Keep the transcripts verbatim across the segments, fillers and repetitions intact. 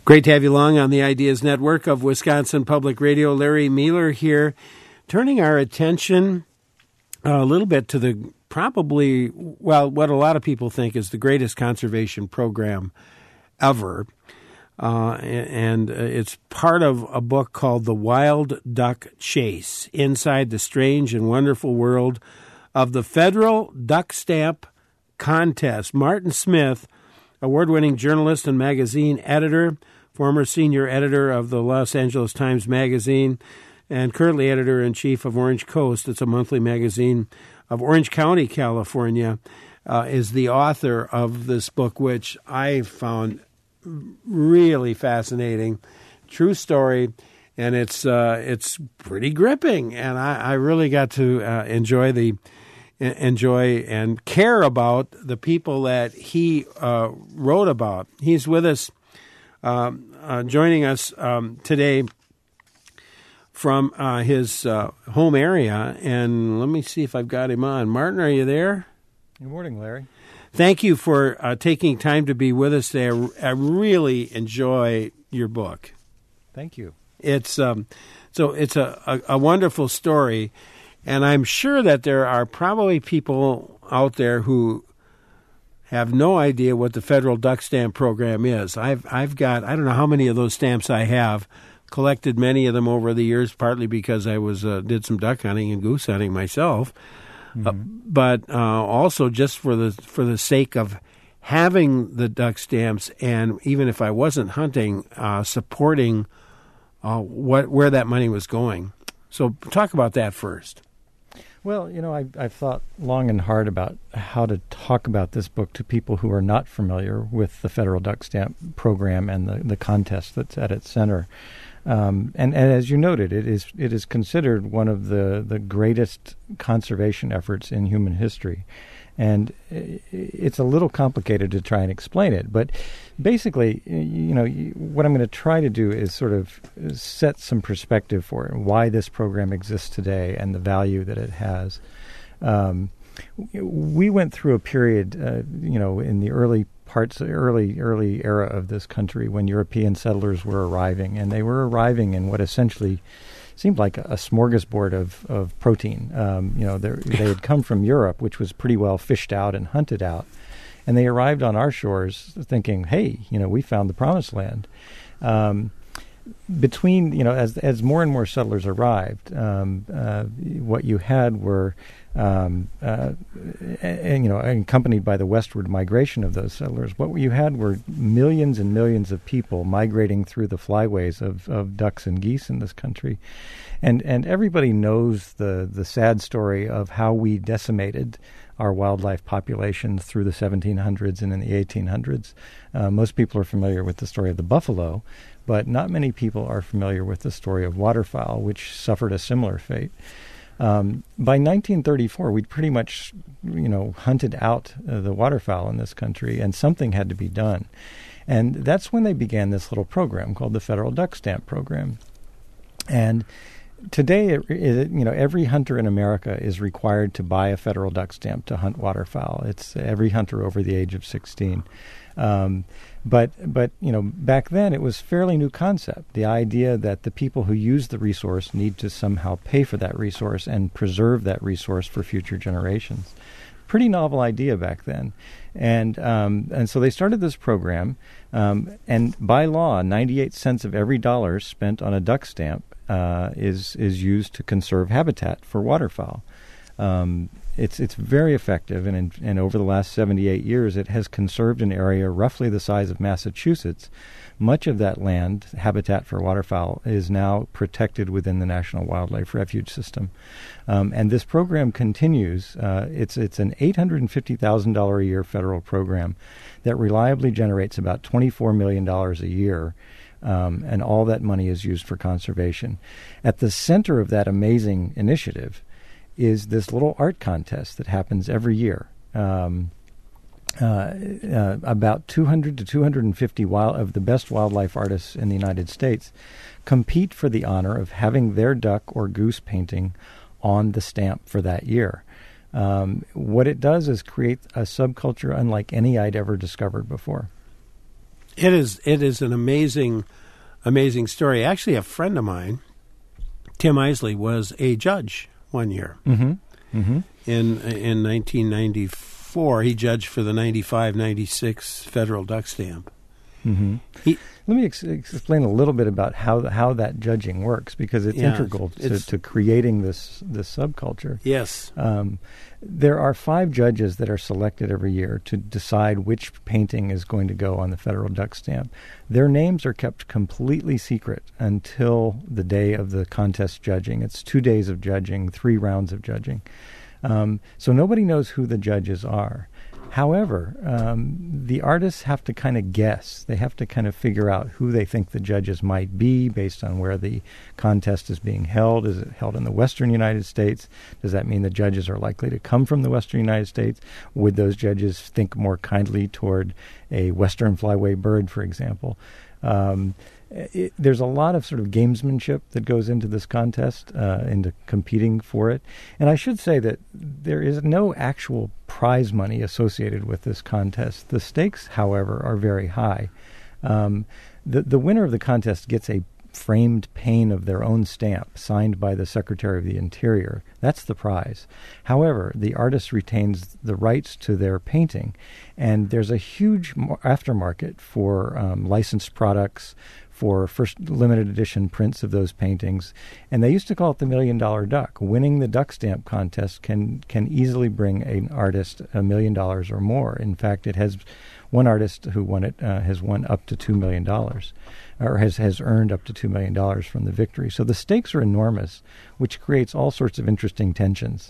Great to have you along on the Ideas Network of Wisconsin Public Radio. Larry Mueller here, turning our attention a little bit to the probably, well, what a lot of people think is the greatest conservation program ever. Uh, and it's part of a book called The Wild Duck Chase, Inside the Strange and Wonderful World of the Federal Duck Stamp Contest. Martin Smith, award-winning journalist and magazine editor, former senior editor of the Los Angeles Times Magazine, and currently editor-in-chief of Orange Coast. It's a monthly magazine of Orange County, California, uh, is the author of this book, which I found really fascinating. True story, and it's uh, it's pretty gripping, and I, I really got to uh, enjoy the enjoy and care about the people that he uh, wrote about. He's with us, um, uh, joining us um, today from uh, his uh, home area, and let me see if I've got him on. Martin, are you there? Good morning, Larry. Thank you for uh, taking time to be with us today. I, I really enjoy your book. Thank you. It's um, so it's a, a, a wonderful story, and I'm sure that there are probably people out there who have no idea what the Federal Duck Stamp Program is. I've I've got I don't know how many of those stamps I have. Collected many of them over the years, partly because I was uh, did some duck hunting and goose hunting myself. Mm-hmm. Uh, but uh, also just for the for the sake of having the duck stamps, and even if I wasn't hunting, uh, supporting uh, what where that money was going. So talk about that first. Well, you know, I, I've thought long and hard about how to talk about this book to people who are not familiar with the Federal Duck Stamp Program and the, the contest that's at its center. Um, and, and as you noted, it is it is considered one of the, the greatest conservation efforts in human history. And it's a little complicated to try and explain it. But basically, you know, what I'm going to try to do is sort of set some perspective for it, why this program exists today and the value that it has. Um, we went through a period, uh, you know, in the early parts, early, early era of this country when European settlers were arriving, and they were arriving in what essentially seemed like a, a smorgasbord of, of protein. Um, you know, they had come from Europe, which was pretty well fished out and hunted out, and they arrived on our shores thinking, hey, you know, we found the promised land. Um, between, you know, as as more and more settlers arrived, um, uh, what you had were Um, uh, and, you know, accompanied by the westward migration of those settlers, what you had were millions and millions of people migrating through the flyways of, of ducks and geese in this country. And and everybody knows the, the sad story of how we decimated our wildlife populations through the seventeen hundreds and in the eighteen hundreds. Uh, most people are familiar with the story of the buffalo, but not many people are familiar with the story of waterfowl, which suffered a similar fate. Um, by nineteen thirty-four, we'd pretty much, you know, hunted out uh, the waterfowl in this country, and something had to be done. And that's when they began this little program called the Federal Duck Stamp Program. And today, it, it, you know, every hunter in America is required to buy a federal duck stamp to hunt waterfowl. It's every hunter over the age of sixteen. Um, but, but you know, back then it was a fairly new concept, the idea that the people who use the resource need to somehow pay for that resource and preserve that resource for future generations. Pretty novel idea back then. And um, and so they started this program, um, and by law, ninety-eight cents of every dollar spent on a duck stamp uh, is is used to conserve habitat for waterfowl. Um, it's it's very effective, and, in, and over the last seventy-eight years, it has conserved an area roughly the size of Massachusetts. Much of that land, habitat for waterfowl, is now protected within the National Wildlife Refuge System. Um, and this program continues. Uh, it's it's an eight hundred fifty thousand dollars a year federal program that reliably generates about twenty-four million dollars a year. Um, and all that money is used for conservation. At the center of that amazing initiative is this little art contest that happens every year. Um, uh, uh, about two hundred to two hundred fifty wild, of the best wildlife artists in the United States compete for the honor of having their duck or goose painting on the stamp for that year. Um, what it does is create a subculture unlike any I'd ever discovered before. It is. It is an amazing, amazing story. Actually, a friend of mine, Tim Isley, was a judge one year. Mm-hmm. Mm-hmm. In in nineteen ninety-four, he judged for the ninety-five ninety-six federal duck stamp. Mm-hmm. He, Let me ex- explain a little bit about how the, how that judging works, because it's yeah, integral to, it's, to creating this this subculture. Yes. Um, there are five judges that are selected every year to decide which painting is going to go on the federal duck stamp. Their names are kept completely secret until the day of the contest judging. It's two days of judging, three rounds of judging. Um, so nobody knows who the judges are. However, um, the artists have to kind of guess. They have to kind of figure out who they think the judges might be based on where the contest is being held. Is it held in the western United States? Does that mean the judges are likely to come from the western United States? Would those judges think more kindly toward a western flyway bird, for example? Um, It, there's a lot of sort of gamesmanship that goes into this contest, uh, into competing for it. And I should say that there is no actual prize money associated with this contest. The stakes, however, are very high. Um, the, the winner of the contest gets a framed pane of their own stamp signed by the Secretary of the Interior. That's the prize. However, the artist retains the rights to their painting, and there's a huge aftermarket for um, licensed products, for first limited edition prints of those paintings. And they used to call it the Million Dollar Duck. Winning the duck stamp contest can can easily bring an artist a million dollars or more. In fact, it has one artist who won it uh, has won up to two million dollars, or has, has earned up to two million dollars from the victory. So the stakes are enormous, which creates all sorts of interesting tensions.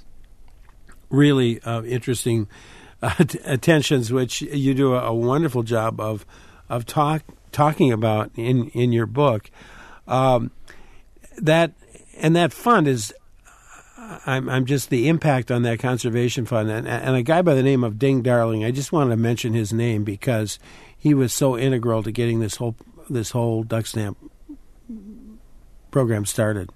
Really uh, interesting uh, t- uh, tensions, which you do a, a wonderful job of of talk. talking about in, in your book. Um, that and that fund is, I'm, I'm just the impact on that conservation fund. And, and a guy by the name of Ding Darling, I just wanted to mention his name because he was so integral to getting this whole this whole duck stamp program started.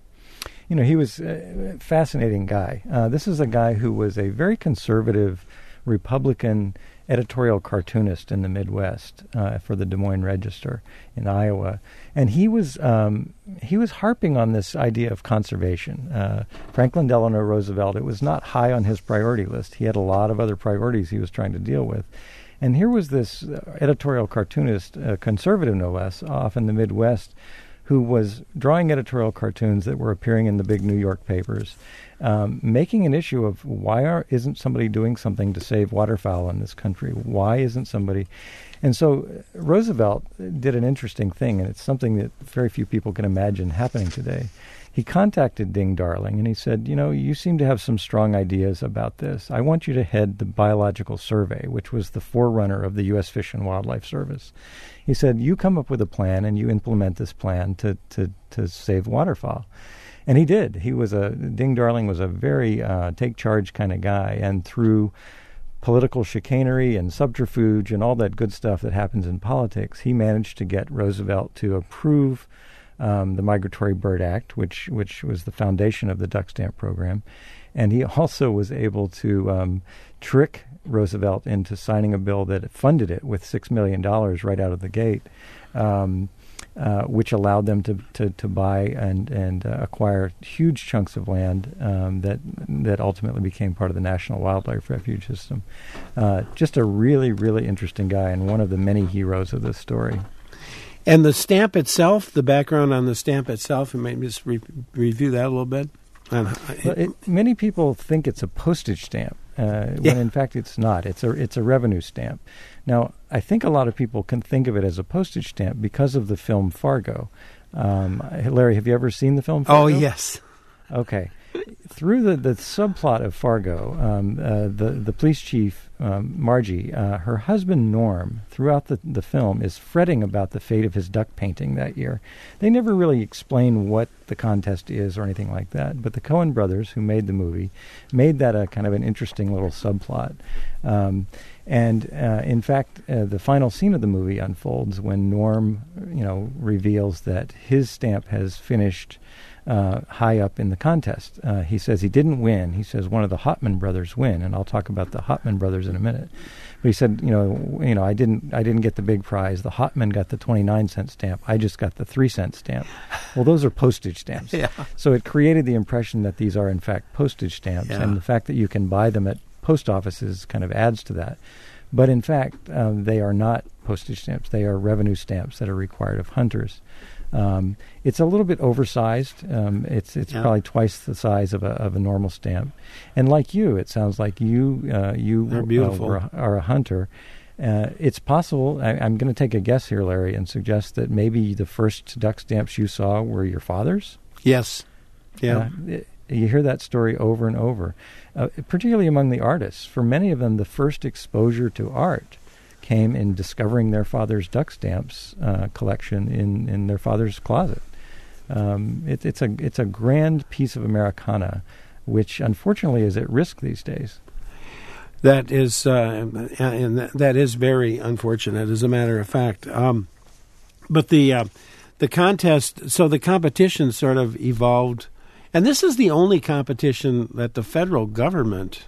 You know, he was a fascinating guy. Uh, this is a guy who was a very conservative Republican editorial cartoonist in the Midwest uh, for the Des Moines Register in Iowa, and he was um, he was harping on this idea of conservation. Uh, Franklin Delano Roosevelt, it was not high on his priority list. He had a lot of other priorities he was trying to deal with, and here was this editorial cartoonist, uh, conservative no less, off in the Midwest, who was drawing editorial cartoons that were appearing in the big New York papers, um, making an issue of why are, isn't somebody doing something to save waterfowl in this country? Why isn't somebody... And so Roosevelt did an interesting thing, and it's something that very few people can imagine happening today. He contacted Ding Darling, and he said, you know, you seem to have some strong ideas about this. I want you to head the Biological Survey, which was the forerunner of the U S Fish and Wildlife Service. He said, you come up with a plan, and you implement this plan to, to, to save waterfowl. And he did. He was a, Ding Darling was a very uh, take-charge kind of guy, and through political chicanery and subterfuge and all that good stuff that happens in politics, he managed to get Roosevelt to approve um, the Migratory Bird Act, which which was the foundation of the duck stamp program. And he also was able to um, trick Roosevelt into signing a bill that funded it with six million dollars right out of the gate, um, uh, which allowed them to, to, to buy and, and uh, acquire huge chunks of land um, that that ultimately became part of the National Wildlife Refuge System. Uh, just a really, really interesting guy, and one of the many heroes of this story. And the stamp itself, the background on the stamp itself, and maybe just re- review that a little bit. Well, it, many people think it's a postage stamp, uh, yeah. when in fact it's not. It's a it's a revenue stamp. Now, I think a lot of people can think of it as a postage stamp because of the film Fargo. Um, Larry, have you ever seen the film Fargo? Oh, yes. Okay. Through the, the subplot of Fargo, um, uh, the, the police chief, um, Margie, uh, her husband Norm, throughout the, the film, is fretting about the fate of his duck painting that year. They never really explain what the contest is or anything like that, but the Coen brothers, who made the movie, made that a kind of an interesting little subplot. Um, and, uh, in fact, uh, the final scene of the movie unfolds when Norm, you know, reveals that his stamp has finished Uh, high up in the contest. Uh, he says he didn't win. He says one of the Hotman brothers win, and I'll talk about the Hotman brothers in a minute. But he said, you know, you know, I didn't, I didn't get the big prize. The Hotman got the twenty-nine cent stamp. I just got the three cent stamp. Well, those are postage stamps. Yeah. So it created the impression that these are in fact postage stamps, Yeah. and the fact that you can buy them at post offices kind of adds to that. But in fact, um, they are not postage stamps. They are revenue stamps that are required of hunters. Um, it's a little bit oversized. Um, it's it's Yeah. probably twice the size of a of a normal stamp. And like you, it sounds like you uh, you They're uh, beautiful. were a, are a hunter. Uh, it's possible. I, I'm going to take a guess here, Larry, and suggest that maybe the first duck stamps you saw were your father's. Yes. Yeah. Uh, it, you hear that story over and over, uh, particularly among the artists. For many of them, the first exposure to art came in discovering their father's duck stamps uh, collection in, in their father's closet. Um, it, it's a it's a grand piece of Americana, which unfortunately is at risk these days. That is, uh, and that, that is very unfortunate, as a matter of fact. Um, but the uh, the contest, so the competition sort of evolved, and this is the only competition that the federal government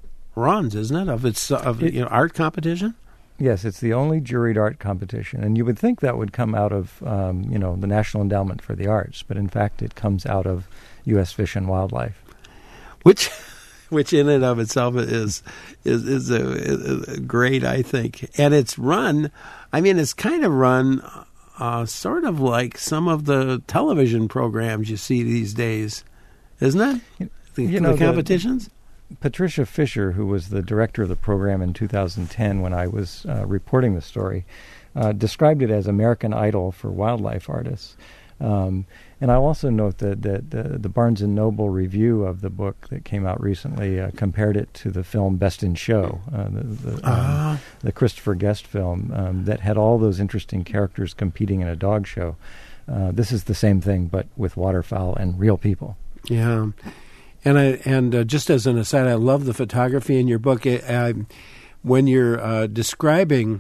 runs, isn't it? Of its of It, you know, art competition. Yes, it's the only juried art competition, and you would think that would come out of um, you know the National Endowment for the Arts, but in fact, it comes out of U S Fish and Wildlife, which. Which in and of itself is is is a, is a great, I think, and it's run. I mean, it's kind of run, uh, sort of like some of the television programs you see these days, isn't it? The, you know, the competitions. The, Patricia Fisher, who was the director of the program in two thousand ten, when I was uh, reporting the story, uh, described it as American Idol for wildlife artists. Um, and I'll also note that, that the, the Barnes and Noble review of the book that came out recently uh, compared it to the film Best in Show, uh, the, the, uh. um, the Christopher Guest film um, that had all those interesting characters competing in a dog show. Uh, this is the same thing, but with waterfowl and real people. Yeah, and I and uh, just as an aside, I love the photography in your book. I, I, when you're uh, describing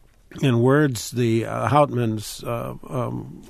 in words the uh, Houtman's. Uh, um,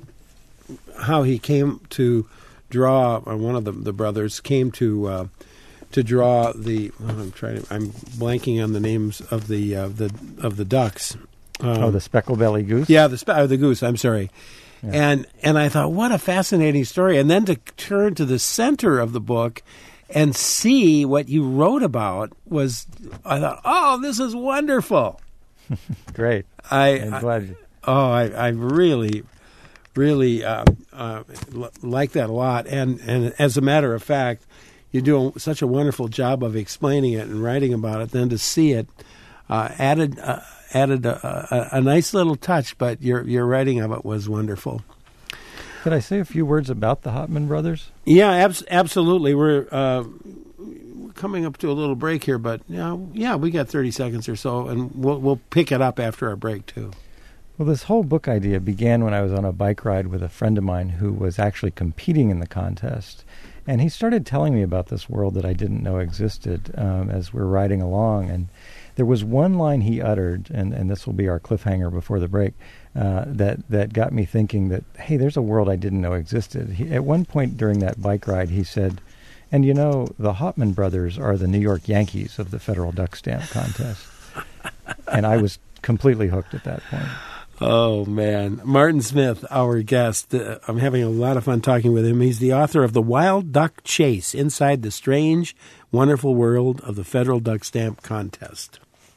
how he came to draw, or one of the, the brothers came to uh, to draw the. Oh, I'm trying. To, I'm blanking on the names of the uh, the of the ducks. Um, oh, the speckled-belly goose. Yeah, the spe- uh, the goose. I'm sorry. Yeah. And and I thought, what a fascinating story. And then to turn to the center of the book and see what you wrote about was, I thought, oh, this is wonderful. Great. I, I'm glad. You- oh, I, I really. Really uh, uh, l- like that a lot, and and as a matter of fact, you do such a wonderful job of explaining it and writing about it. Then to see it uh, added uh, added a, a, a nice little touch, but your your writing of it was wonderful. Could I say a few words about the Hotman brothers? Yeah, abs- absolutely. We're uh, coming up to a little break here, but you know, yeah, we got thirty seconds or so, and we'll we'll pick it up after our break too. Well, this whole book idea began when I was on a bike ride with a friend of mine who was actually competing in the contest. And he started telling me about this world that I didn't know existed um, as we're riding along. And there was one line he uttered, and, and this will be our cliffhanger before the break, uh, that, that got me thinking that, hey, there's a world I didn't know existed. He, at one point during that bike ride, he said, and you know, the Hotman brothers are the New York Yankees of the federal duck stamp contest. And I was completely hooked at that point. Oh, man. Martin Smith, our guest. Uh, I'm having a lot of fun talking with him. He's the author of The Wild Duck Chase, Inside the Strange, Wonderful World of the Federal Duck Stamp Contest.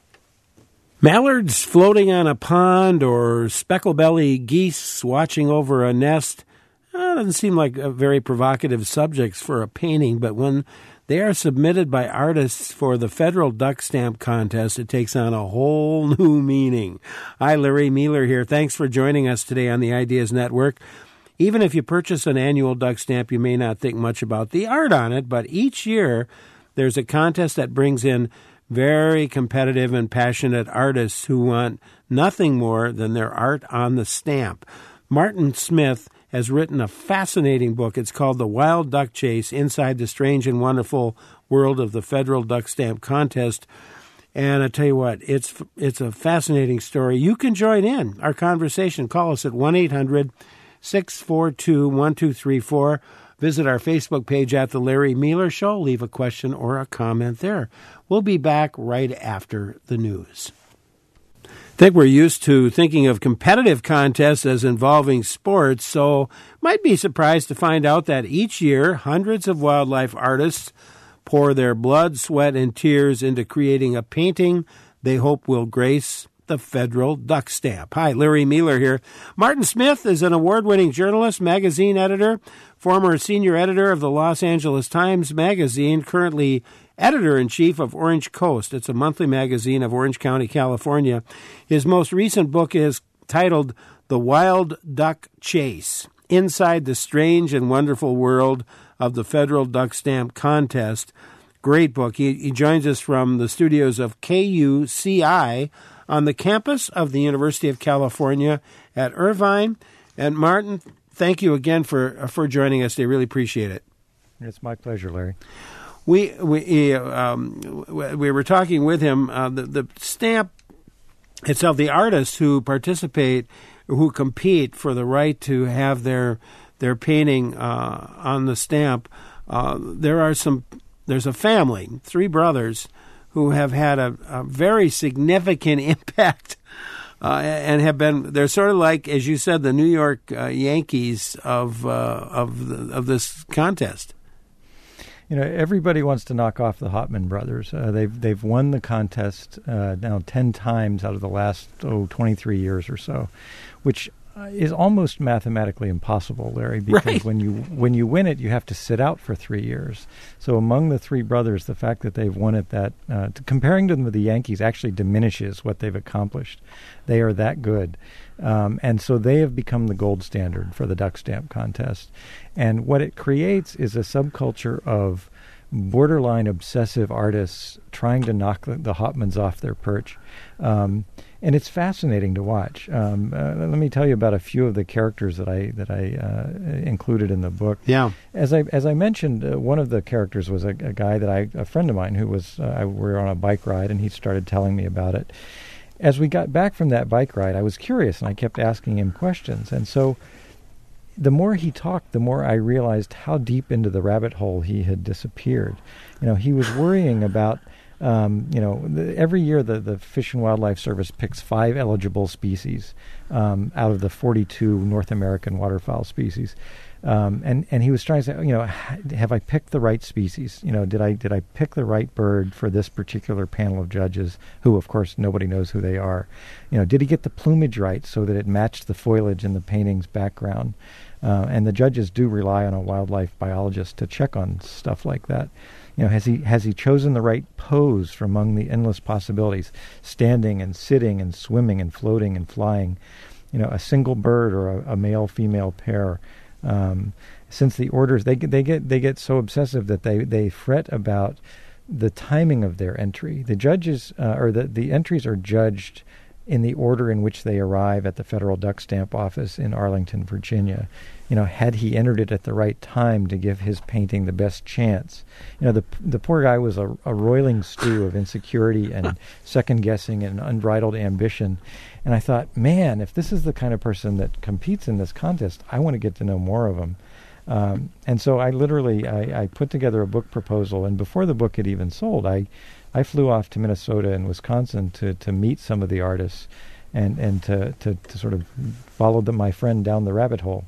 Mallards floating on a pond or speckle-belly geese watching over a nest uh, doesn't seem like a very provocative subjects for a painting, but when they are submitted by artists for the Federal Duck Stamp Contest, it takes on a whole new meaning. Hi, Larry Mealer here. Thanks for joining us today on the Ideas Network. Even if you purchase an annual duck stamp, you may not think much about the art on it, but each year there's a contest that brings in very competitive and passionate artists who want nothing more than their art on the stamp. Martin Smith has written a fascinating book. It's called The Wild Duck Chase, Inside the Strange and Wonderful World of the Federal Duck Stamp Contest. And I tell you what, it's it's a fascinating story. You can join in our conversation. Call us at one eight hundred six four two one two three four. Visit our Facebook page at The Larry Miller Show. Leave a question or a comment there. We'll be back right after the news. I think we're used to thinking of competitive contests as involving sports, so might be surprised to find out that each year hundreds of wildlife artists pour their blood, sweat, and tears into creating a painting they hope will grace the federal duck stamp. Hi, Larry Miller here. Martin Smith is an award-winning journalist, magazine editor, former senior editor of the Los Angeles Times Magazine, currently editor-in-chief of Orange Coast. It's a monthly magazine of Orange County, California. His most recent book is titled The Wild Duck Chase, Inside the Strange and Wonderful World of the Federal Duck Stamp Contest. Great book. He, he joins us from the studios of K U C I on the campus of the University of California at Irvine. And Martin, thank you again for for joining us. They really appreciate it. It's my pleasure, Larry. We we um, we were talking with him. Uh, the, the stamp itself, the artists who participate, who compete for the right to have their their painting uh, on the stamp. Uh, there are some. There's a family, three brothers, who have had a, a very significant impact uh, and have been. They're sort of like, as you said, the New York uh, Yankees of uh, of the, of this contest. You know, everybody wants to knock off the Hopman brothers. Uh, they've they've won the contest uh, now ten times out of the last oh twenty-three years or so, which uh, is almost mathematically impossible, Larry. Because right. when you when you win it, you have to sit out for three years. So among the three brothers, the fact that they've won it, that uh, to, comparing them with the Yankees actually diminishes what they've accomplished. They are that good. Um, and so they have become the gold standard for the duck stamp contest. And what it creates is a subculture of borderline obsessive artists trying to knock the, the Hopmans off their perch. Um, and it's fascinating to watch. Um, uh, let me tell you about a few of the characters that I that I uh, included in the book. Yeah. As I as I mentioned, uh, one of the characters was a, a guy that I, a friend of mine who was, uh, I, we were on a bike ride, and he started telling me about it. As we got back from that bike ride, I was curious, and I kept asking him questions. And so the more he talked, the more I realized how deep into the rabbit hole he had disappeared. You know, he was worrying about, um, you know, the, every year the, the Fish and Wildlife Service picks five eligible species um, out of the forty-two North American waterfowl species. Um, and, and he was trying to say, you know, have I picked the right species? You know, did I did I pick the right bird for this particular panel of judges, who, of course, nobody knows who they are? You know, did he get the plumage right so that it matched the foliage in the painting's background? Uh, and the judges do rely on a wildlife biologist to check on stuff like that. You know, has he has he chosen the right pose from among the endless possibilities, standing and sitting and swimming and floating and flying? You know, a single bird or a, a male-female pair. Um, since the orders, they get, they get they get so obsessive that they, they fret about the timing of their entry. The judges, uh, or the, the entries are judged in the order in which they arrive at the Federal Duck Stamp Office in Arlington, Virginia. You know, had he entered it at the right time to give his painting the best chance? You know, the the poor guy was a, a roiling stew of insecurity and second-guessing and unbridled ambition. And I thought, man, if this is the kind of person that competes in this contest, I want to get to know more of him. Um, and so I literally, I, I put together a book proposal, and before the book had even sold, I, I flew off to Minnesota and Wisconsin to, to meet some of the artists and, and to, to, to sort of follow the, my friend down the rabbit hole.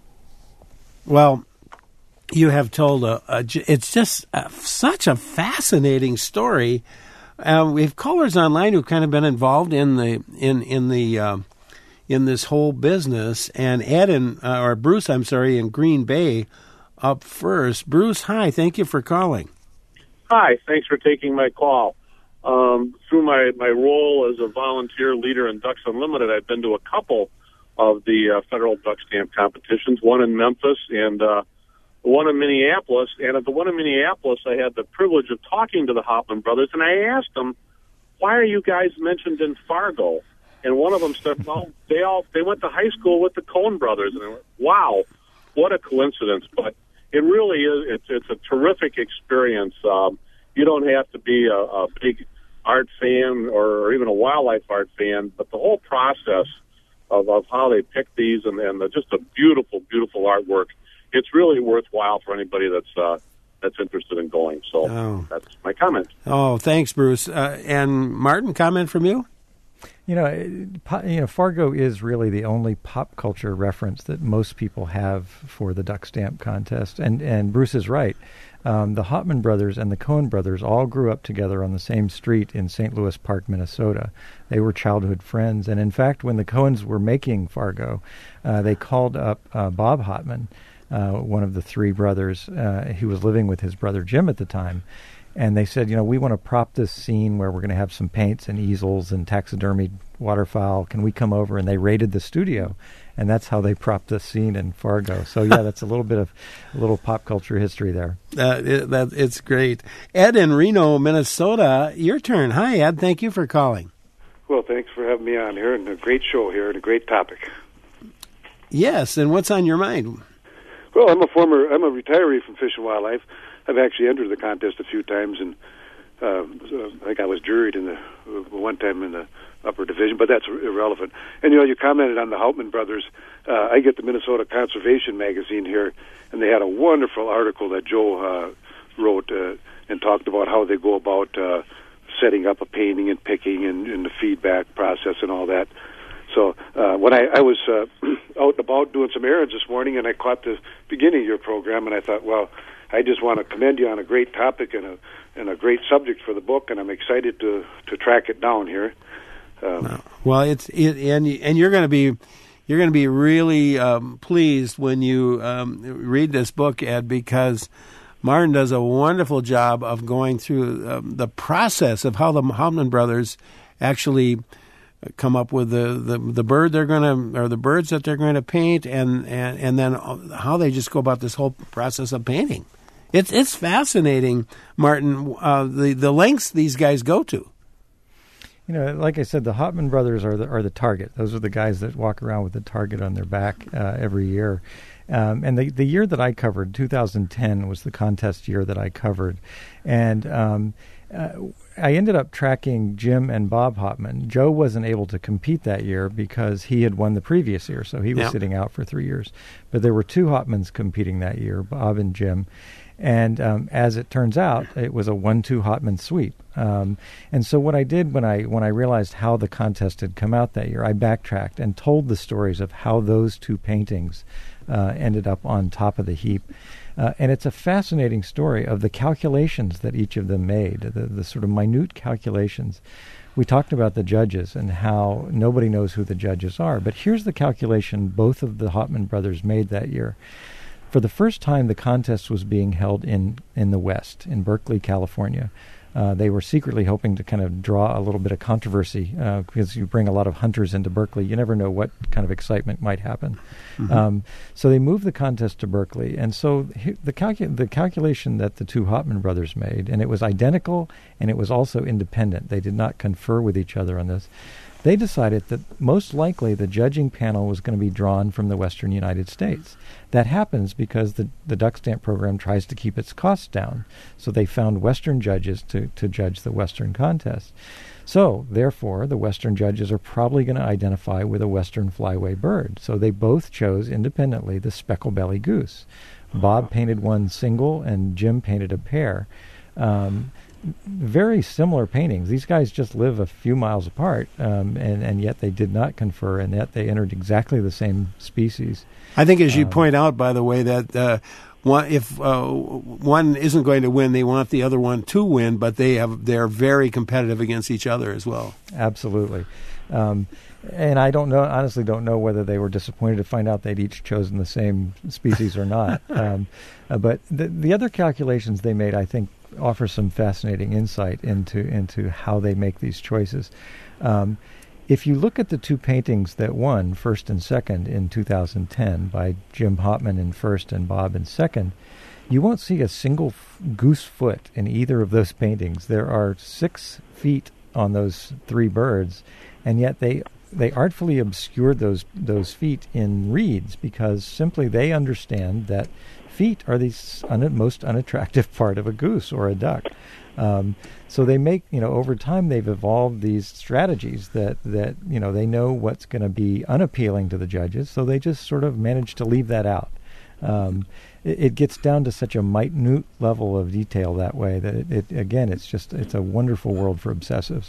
Well, you have told a, a it's just a, such a fascinating story. Uh, we have callers online who've kind of been involved in the in in the uh, in this whole business. And Ed and uh, or Bruce, I'm sorry, in Green Bay, up first. Bruce, hi, thank you for calling. Hi, thanks for taking my call. Um, through my, my role as a volunteer leader in Ducks Unlimited, I've been to a couple of the uh, federal duck stamp competitions, one in Memphis and uh, one in Minneapolis. And at the one in Minneapolis, I had the privilege of talking to the Hopman brothers, and I asked them, why are you guys mentioned in Fargo? And one of them said, well, they all they went to high school with the Coen brothers. And I went, wow, what a coincidence. But it really is, it's, it's a terrific experience. Um, you don't have to be a, a big art fan or, or even a wildlife art fan, but the whole process of, of how they pick these and, and the, just a beautiful, beautiful artwork it's really worthwhile for anybody that's uh, that's interested in going. So oh. that's my comment. Oh, thanks, Bruce. Uh, and Martin, comment from you? You know, you know, Fargo is really the only pop culture reference that most people have for the duck stamp contest. And and Bruce is right. Um, the Hopman brothers and the Cohen brothers all grew up together on the same street in Saint Louis Park, Minnesota. They were childhood friends. And in fact, when the Cohens were making Fargo, uh, they called up uh, Bob Hopman, uh, one of the three brothers, uh, who was living with his brother Jim at the time. And they said, you know, we want to prop this scene where we're going to have some paints and easels and taxidermied waterfowl. Can we come over? And they raided the studio. And that's how they propped this scene in Fargo. So, yeah, that's a little bit of a little pop culture history there. Uh, it, that, it's great. Ed in Reno, Minnesota, your turn. Hi, Ed. Thank you for calling. Well, thanks for having me on here, and a great show here and a great topic. Yes, and what's on your mind? Well, I'm a former, I'm a retiree from Fish and Wildlife. I've actually entered the contest a few times, and uh, I think I was juried in the uh, one time in the upper division, but that's irrelevant. And, you know, you commented on the Hauptman brothers. Uh, I get the Minnesota Conservation Magazine here, and they had a wonderful article that Joe uh, wrote uh, and talked about how they go about uh, setting up a painting and picking and, and the feedback process and all that. So uh, when I, I was uh, out and about doing some errands this morning, and I caught the beginning of your program, and I thought, well, I just want to commend you on a great topic and a and a great subject for the book, and I'm excited to, to track it down here. Um, well, it's it, and and you're going to be you're going to be really um, pleased when you um, read this book, Ed, because Martin does a wonderful job of going through um, the process of how the Hauptman brothers actually come up with the, the, the bird they're going to, or the birds that they're going to paint, and, and, and then how they just go about this whole process of painting. It's it's fascinating, Martin, uh, the, the lengths these guys go to. You know, like I said, the Hauptman brothers are the, are the target. Those are the guys that walk around with the target on their back uh, every year. Um, and the, the year that I covered, two thousand ten, was the contest year that I covered. And um, uh, I ended up tracking Jim and Bob Hauptman. Joe wasn't able to compete that year because he had won the previous year, so he was yeah. sitting out for three years. But there were two Hauptmans competing that year, Bob and Jim. And um, as it turns out, it was a one two Hauptman sweep. Um, and so what I did when I when I realized how the contest had come out that year, I backtracked and told the stories of how those two paintings uh, ended up on top of the heap. Uh, and it's a fascinating story of the calculations that each of them made, the, the sort of minute calculations. We talked about the judges and how nobody knows who the judges are. But here's the calculation both of the Hauptman brothers made that year. For the first time, the contest was being held in, in the West, in Berkeley, California. Uh, they were secretly hoping to kind of draw a little bit of controversy uh, because you bring a lot of hunters into Berkeley. You never know what kind of excitement might happen. Mm-hmm. Um, so they moved the contest to Berkeley. And so he, the, calcu- the calculation that the two Hauptman brothers made, and it was identical and it was also independent. They did not confer with each other on this. They decided that most likely the judging panel was going to be drawn from the western United States. That happens because the, the duck stamp program tries to keep its costs down. So they found western judges to, to judge the western contest. So, therefore, the western judges are probably going to identify with a western flyway bird. So they both chose independently the speckle-belly goose. Bob painted one single and Jim painted a pair. Um, very similar paintings. These guys just live a few miles apart, um, and, and yet they did not confer, and yet they entered exactly the same species. I think, as you um, point out, by the way, that uh, one, if uh, one isn't going to win, they want the other one to win, but they have they're very competitive against each other as well. Absolutely. Um, and I don't know, honestly don't know whether they were disappointed to find out they'd each chosen the same species or not. Um, uh, but the, the other calculations they made, I think, offer some fascinating insight into into how they make these choices. Um, if you look at the two paintings that won first and second in two thousand ten by Jim Hauptman in first and Bob in second, you won't see a single f- goose foot in either of those paintings. There are six feet on those three birds, and yet they they artfully obscured those those feet in reeds because simply they understand that feet are the un- most unattractive part of a goose or a duck. Um, so they make, you know, over time they've evolved these strategies that, that you know, they know what's going to be unappealing to the judges, so they just sort of manage to leave that out. Um, it, it gets down to such a minute level of detail that way that it, it again, it's just it's a wonderful world for obsessives.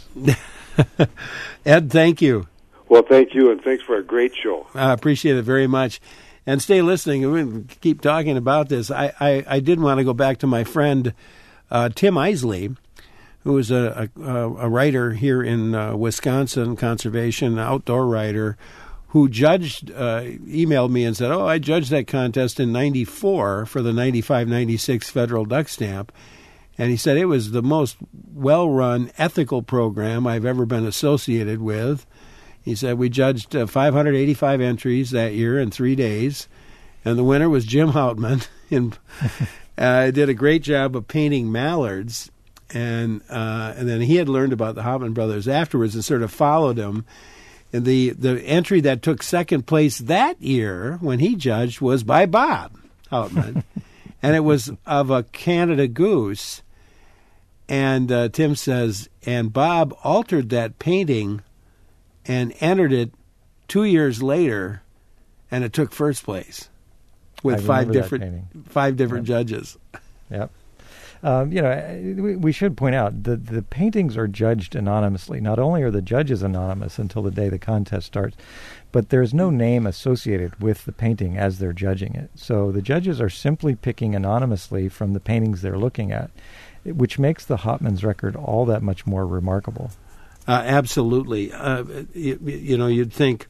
Ed, thank you. Well, thank you, and thanks for a great show. I appreciate it very much. And stay listening. We keep talking about this. I, I, I did want to go back to my friend uh, Tim Isley, who is a, a, a writer here in uh, Wisconsin, conservation, outdoor writer, who judged, uh, emailed me and said, oh, I judged that contest in ninety-four for the ninety-five ninety-six federal duck stamp. And he said it was the most well-run ethical program I've ever been associated with. He said we judged uh, five hundred eighty-five entries that year in three days, and the winner was Jim Houtman. and uh, did a great job of painting mallards, and uh, and then he had learned about the Houtman brothers afterwards and sort of followed him. And the, the entry that took second place that year when he judged was by Bob Houtman, and it was of a Canada goose. And uh, Tim says, and Bob altered that painting and entered it two years later, and it took first place with five different five different yep. judges. Yep. Um, you know, we, we should point out that the paintings are judged anonymously. Not only are the judges anonymous until the day the contest starts, but there's no name associated with the painting as they're judging it. So the judges are simply picking anonymously from the paintings they're looking at, which makes the Houtman's record all that much more remarkable. Uh, absolutely. Uh, you, you know, you'd think,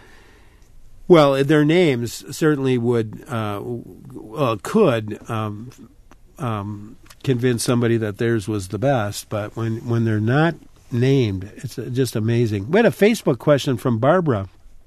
well, their names certainly would, uh, uh, could um, um, convince somebody that theirs was the best, but when, when they're not named, it's just amazing. We had a Facebook question from Barbara,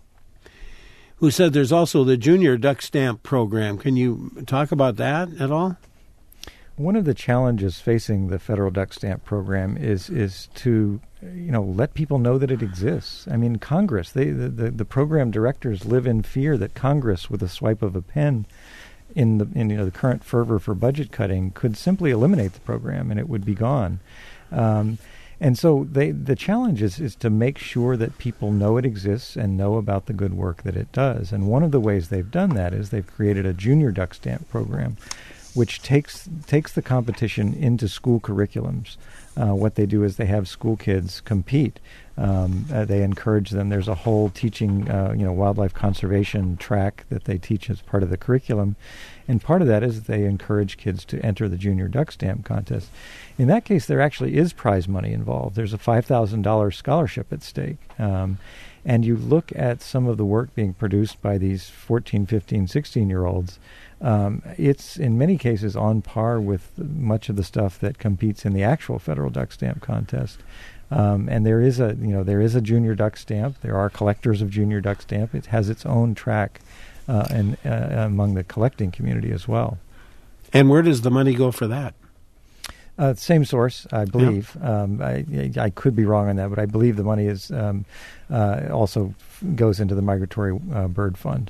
who said there's also the Junior Duck Stamp program. Can you talk about that at all? One of the challenges facing the federal duck stamp program is is to, you know, let people know that it exists. I mean, Congress, they the, the, the program directors live in fear that Congress, with a swipe of a pen, in the in you know the current fervor for budget cutting, could simply eliminate the program and it would be gone. Um, and so they the challenge is, is to make sure that people know it exists and know about the good work that it does. And one of the ways they've done that is they've created a Junior Duck Stamp program, which takes takes the competition into school curriculums. Uh, what they do is they have school kids compete. Um, uh, they encourage them. There's a whole teaching, uh, you know, wildlife conservation track that they teach as part of the curriculum, and part of that is they encourage kids to enter the Junior Duck Stamp contest. In that case, there actually is prize money involved. There's a five thousand dollars scholarship at stake. Um, and you look at some of the work being produced by these fourteen, fifteen, sixteen-year-olds, Um, it's in many cases on par with much of the stuff that competes in the actual federal duck stamp contest. Um, and there is a, you know, there is a Junior Duck Stamp. There are collectors of Junior Duck Stamp. It has its own track uh, and uh, among the collecting community as well. And where does the money go for that? Uh, same source, I believe. Yeah. Um, I, I could be wrong on that, but I believe the money is um, uh, also goes into the Migratory uh, Bird Fund.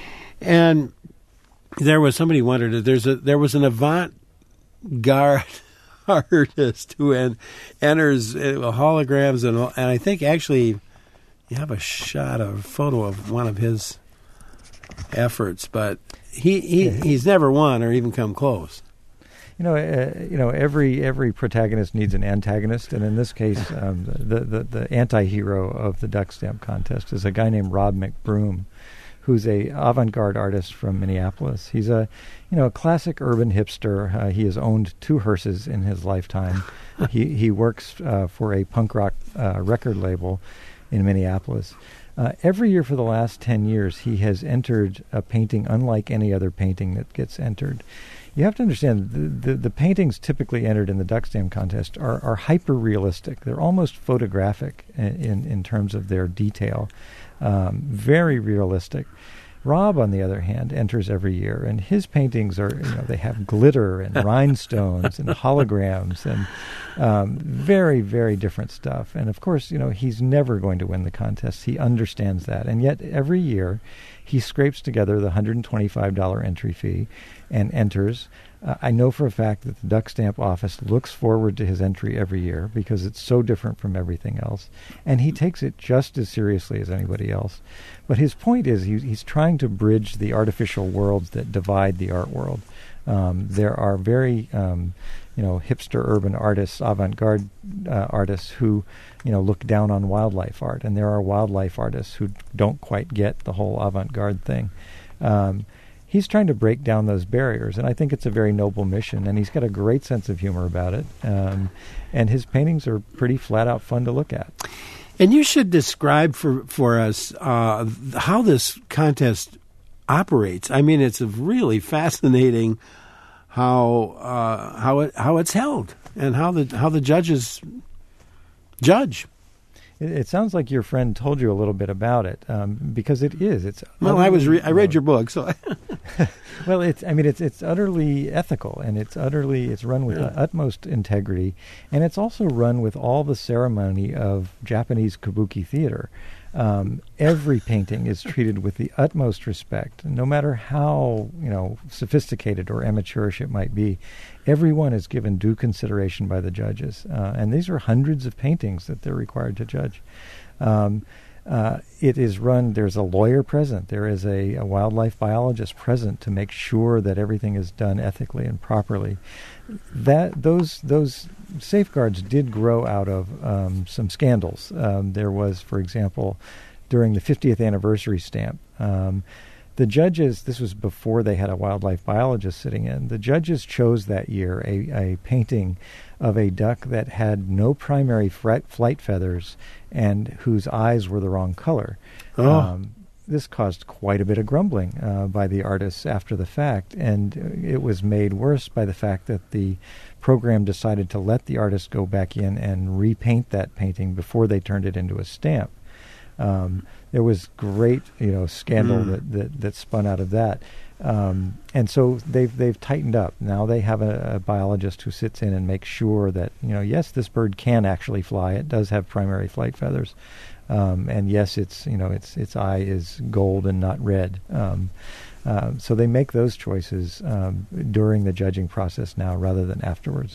And there was somebody wondered if there's a there was an avant-garde artist who en- enters uh, holograms and and I think actually you have a shot, a photo of one of his efforts, but he, he he's never won or even come close. You know, uh, you know, every every protagonist needs an antagonist, and in this case, um, the, the the anti-hero of the duck stamp contest is a guy named Rob McBroom, who's a avant-garde artist from Minneapolis. He's a, you know, a classic urban hipster. Uh, he has owned two hearses in his lifetime. he he works uh, for a punk rock uh, record label in Minneapolis. Uh, every year for the last ten years, he has entered a painting unlike any other painting that gets entered. You have to understand, the, the, the paintings typically entered in the duck stamp contest are, are hyper-realistic. They're almost photographic in, in, in terms of their detail. Um, very realistic. Rob, on the other hand, enters every year, and his paintings are, you know, they have glitter and rhinestones and holograms and um, very, very different stuff. And of course, you know, he's never going to win the contest. He understands that. And yet every year he scrapes together the one hundred twenty-five dollars entry fee and enters. Uh, I know for a fact that the Duck Stamp office looks forward to his entry every year because it's so different from everything else, and he takes it just as seriously as anybody else. But his point is he, he's trying to bridge the artificial worlds that divide the art world. Um, there are very, um, you know, hipster urban artists, avant-garde uh, artists who, you know, look down on wildlife art, and there are wildlife artists who don't quite get the whole avant-garde thing. Um, he's trying to break down those barriers, and I think it's a very noble mission, and he's got a great sense of humor about it, um, and his paintings are pretty flat-out fun to look at. And you should describe for, for us uh, how this contest operates. I mean, it's a really fascinating how uh, how it how it's held and how the how the judges judge. It, it sounds like your friend told you a little bit about it, um, because it is. It's well, I was re- I read your book, so. Well, it's I mean it's it's utterly ethical, and it's utterly it's run with yeah. utmost integrity, and it's also run with all the ceremony of Japanese kabuki theater. Um, every painting is treated with the utmost respect, no matter how you know sophisticated or amateurish it might be. Everyone is given due consideration by the judges, uh, and these are hundreds of paintings that they're required to judge. Um, uh, it is run. There's a lawyer present. There is a, a wildlife biologist present to make sure that everything is done ethically and properly. That those those safeguards did grow out of um, some scandals. Um, there was, for example, during the fiftieth anniversary stamp, um, the judges, this was before they had a wildlife biologist sitting in, the judges chose that year a, a painting of a duck that had no primary fret, flight feathers and whose eyes were the wrong color. Oh. Um, this caused quite a bit of grumbling uh, by the artists after the fact, and it was made worse by the fact that the program decided to let the artist go back in and repaint that painting before they turned it into a stamp. Um, there was great, you know, scandal mm. that, that, that spun out of that, um, and so they've they've tightened up. Now they have a, a biologist who sits in and makes sure that you know, yes, this bird can actually fly. It does have primary flight feathers, um, and yes, it's you know, its its eye is gold and not red. Um, uh, so they make those choices um, during the judging process now, rather than afterwards.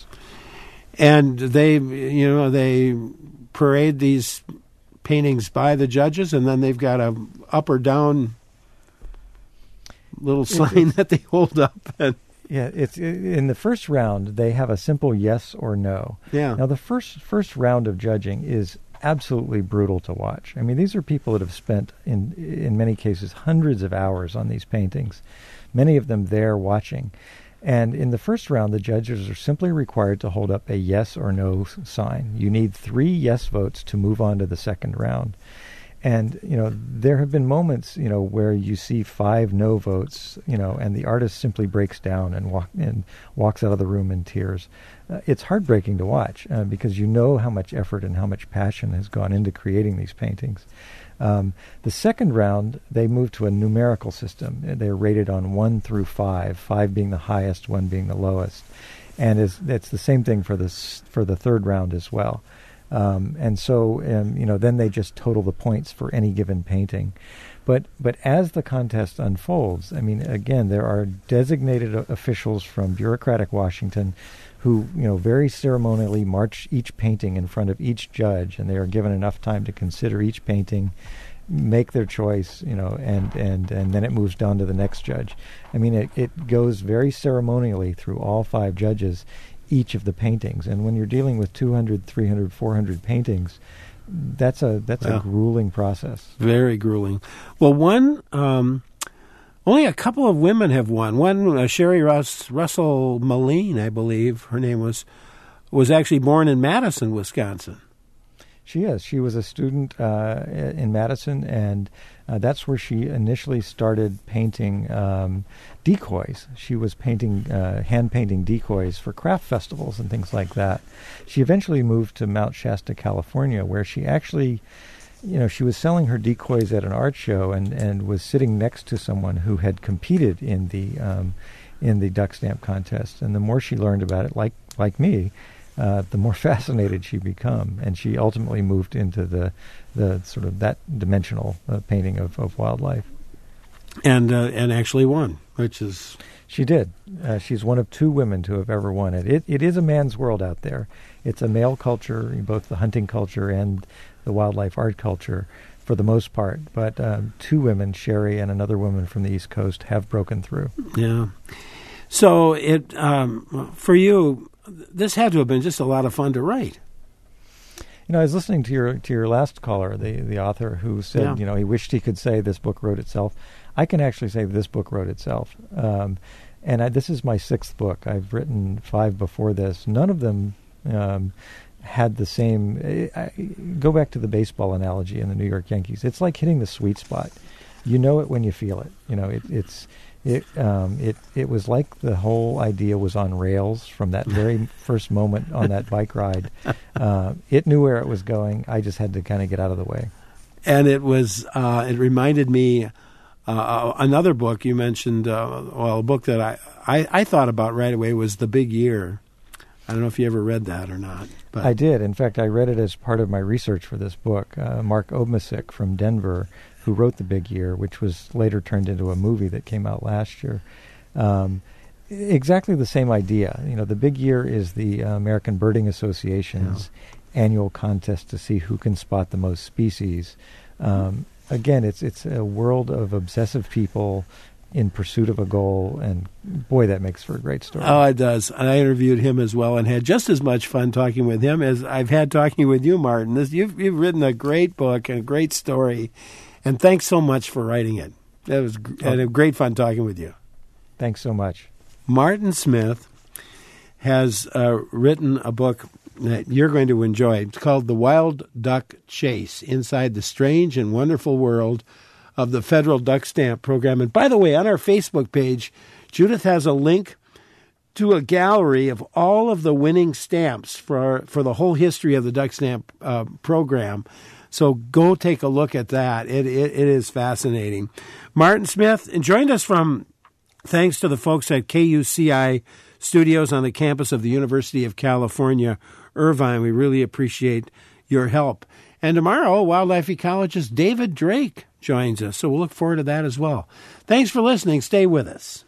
And they, you know, they parade these paintings by the judges, and then they've got a up or down little sign that they hold up. And yeah, it's it, in the first round they have a simple yes or no. Yeah. Now the first first round of judging is absolutely brutal to watch. I mean, these are people that have spent in in many cases hundreds of hours on these paintings, many of them there watching. And in the first round, the judges are simply required to hold up a yes or no sign. You need three yes votes to move on to the second round. And, you know, there have been moments, you know, where you see five no votes, you know, and the artist simply breaks down and walk and walks out of the room in tears. Uh, it's heartbreaking to watch uh, because you know how much effort and how much passion has gone into creating these paintings. Um, the second round, they move to a numerical system. They're rated on one through five, five being the highest, one being the lowest. And is, it's the same thing for this for the third round as well. Um, and so, um, you know, then they just total the points for any given painting. But but as the contest unfolds, I mean, again, there are designated officials from bureaucratic Washington who, you know, very ceremonially march each painting in front of each judge, and they are given enough time to consider each painting, make their choice, you know, and, and, and then it moves down to the next judge. I mean, it, it goes very ceremonially through all five judges, each of the paintings. And when you're dealing with two hundred, three hundred, four hundred paintings, that's a that's wow. a grueling process. Very grueling. Well, one, um, only a couple of women have won. One, uh, Sherry Russ, Russell Moline, I believe her name was, was actually born in Madison, Wisconsin. She is. She was a student uh, in Madison, and uh, that's where she initially started painting um, decoys. She was painting, uh, hand-painting decoys for craft festivals and things like that. She eventually moved to Mount Shasta, California, where she actually, you know, she was selling her decoys at an art show and, and was sitting next to someone who had competed in the um, in the duck stamp contest. And the more she learned about it, like like me, Uh, the more fascinated she become, and she ultimately moved into the the sort of that dimensional uh, painting of, of wildlife. and uh, and actually won, which is... She did. Uh, she's one of two women to have ever won it. it. It is a man's world out there. It's a male culture, both the hunting culture and the wildlife art culture, for the most part. But um, two women, Sherry and another woman from the East Coast, have broken through. Yeah. So it um, for you, this had to have been just a lot of fun to write. You know, I was listening to your to your last caller, the the author, who said, Yeah. you know, he wished he could say this book wrote itself. I can actually say this book wrote itself. Um, and I, this is my sixth book. I've written five before this. None of them um, had the same... I, I, go back to the baseball analogy in the New York Yankees. It's like hitting the sweet spot. You know it when you feel it. You know, it, it's... It um it it was like the whole idea was on rails from that very first moment on that bike ride. Uh, it knew where it was going. I just had to kind of get out of the way. And it was uh, it reminded me uh, another book you mentioned. Uh, well, a book that I, I I thought about right away was The Big Year. I don't know if you ever read that or not. But I did. In fact, I read it as part of my research for this book. Uh, Mark Obmasick from Denver, who wrote The Big Year, which was later turned into a movie that came out last year. Um, exactly the same idea. You know, The Big Year is the uh, American Birding Association's yeah. annual contest to see who can spot the most species. Um, again, it's it's a world of obsessive people in pursuit of a goal, and boy, that makes for a great story. Oh, it does. And I interviewed him as well and had just as much fun talking with him as I've had talking with you, Martin. This, you've, you've written a great book and a great story, and thanks so much for writing it. It was oh. and great fun talking with you. Thanks so much. Martin Smith has uh, written a book that you're going to enjoy. It's called The Wild Duck Chase, Inside the Strange and Wonderful World of the Federal Duck Stamp Program. And by the way, on our Facebook page, Judith has a link to a gallery of all of the winning stamps for for the whole history of the Duck Stamp uh, Program. So go take a look at that. It, it it is fascinating. Martin Smith joined us from, thanks to the folks at K U C I Studios on the campus of the University of California, Irvine. We really appreciate your help. And tomorrow, wildlife ecologist David Drake joins us, so we'll look forward to that as well. Thanks for listening. Stay with us.